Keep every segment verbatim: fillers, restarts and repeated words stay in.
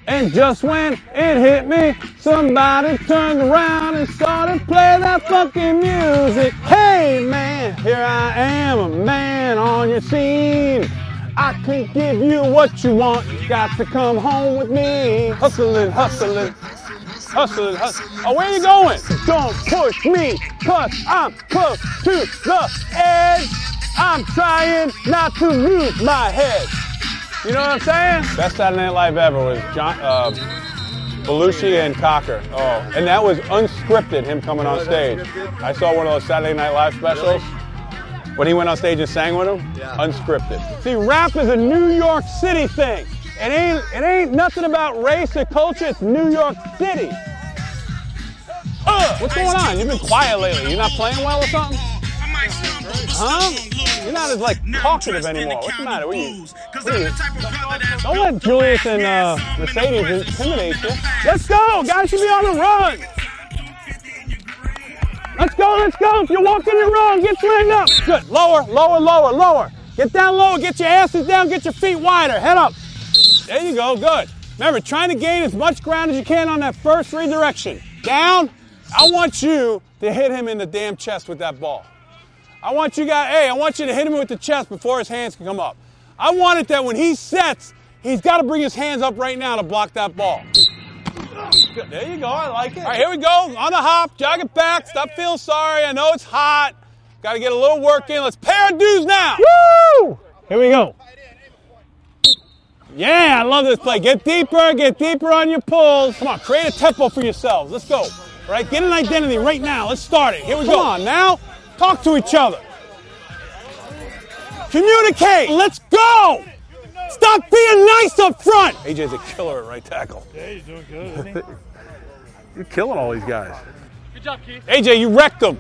And just when it hit me, somebody turned around and started playing that fucking music. Hey man, here I am, a man on your scene. I can give you what you want, you got to come home with me. Hustling, hustling, hustling, hustling. Oh, where you going? Don't push me, cause I'm close to the edge. I'm trying not to lose my head. You know what I'm saying? Best Saturday Night Live ever was John, uh, Belushi and Cocker. Oh, and that was unscripted, him coming on stage. I saw one of those Saturday Night Live specials. When he went on stage and sang with him, yeah. Unscripted. See, rap is a New York City thing. It ain't, it ain't nothing about race or culture, it's New York City. Uh, what's going on? You've been quiet lately. You're not playing well or something? Huh? You're not as, like, talkative anymore. What's the matter? What are you? What are you? Don't let Julius and uh, Mercedes intimidate you. Let's go! Guys should be on the run! Let's go, let's go! If you're walking it wrong, get slammed up! Good. Lower, lower, lower, lower. Get down lower, get your asses down, get your feet wider. Head up. There you go, good. Remember, trying to gain as much ground as you can on that first redirection. Down. I want you to hit him in the damn chest with that ball. I want you guys, hey, I want you to hit him with the chest before his hands can come up. I want it that when he sets, he's got to bring his hands up right now to block that ball. Good. There you go, I like it. All right, here we go, on the hop, jog it back, stop feeling sorry, I know it's hot. Got to get a little work in, let's pay our dues now. Woo! Here we go. Yeah, I love this play. Get deeper, get deeper on your pulls. Come on, create a tempo for yourselves, let's go. All right, get an identity right now, let's start it. Here we go. Come on, now. Talk to each other. Communicate. Let's go. Stop being nice up front. A J's a killer at right tackle. Yeah, he's doing good, isn't he? You're killing all these guys. Good job, Keith. A J, you wrecked them.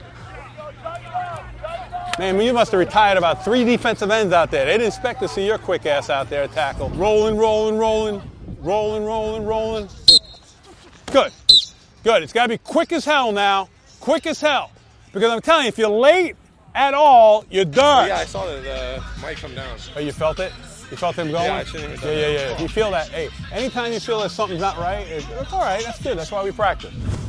Man, you must have retired about three defensive ends out there. They didn't expect to see your quick ass out there at tackle. Rolling, rolling, rolling, rolling, rolling, rolling. Good. Good. It's got to be quick as hell now. Quick as hell. Because I'm telling you, if you're late at all, you're done. Yeah, I saw the, the mic come down. Oh, you felt it? You felt him going? Yeah, I shouldn't even Yeah, yeah, yeah. You feel that. Hey, anytime you feel that something's not right, it's, it's all right. That's good. That's why we practice.